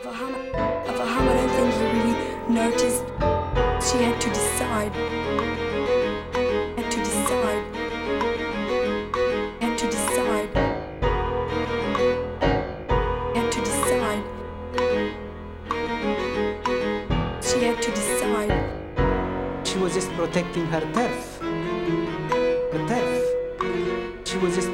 Of Aham, I don't think he really noticed. She had to decide. Had to decide. Had to decide. Had to decide. She had to decide. She was just protecting her turf. Her turf. She was just